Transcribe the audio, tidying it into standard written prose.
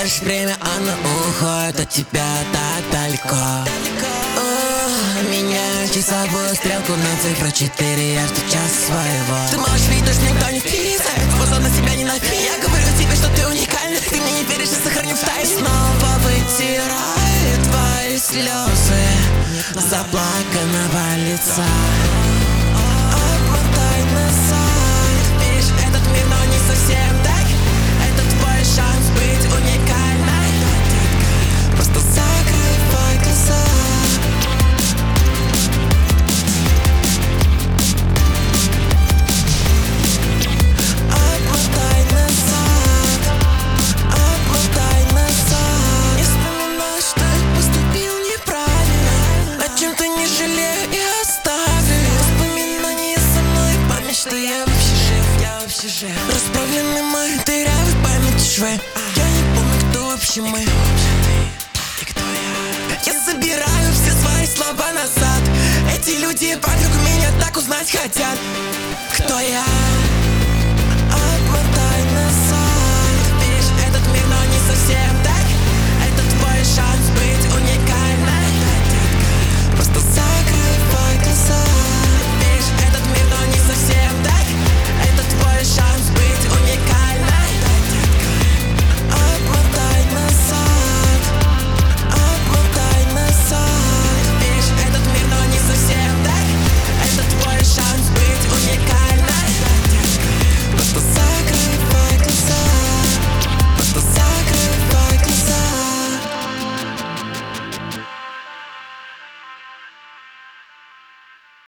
теряешь время, оно уходит от тебя так далеко. Меняю часовую стрелку на цифру 4, я жду час своего. Ты можешь видеть, что никто не вписывает, способ на себя не напить. Я говорю тебе, что ты уникальна, ты мне не веришь и сохрани в тайне. Снова вытираю твои слезы заплаканного лица. Отмотай назад. Видишь этот мир, но не совсем так. Это твой шанс быть уникальной. Просто закрывай глаза. Отмотай назад. Отмотай назад. Не вспоминай, что я поступил неправильно. О чем ты не жалею и оставлю. Воспоминания со мной, память, что я вообще жив. Расправлены мои дырявы в памяти швы. Я не помню, кто вообще мы. Я забираю все свои слова назад. Эти люди вокруг меня так узнать хотят, кто я.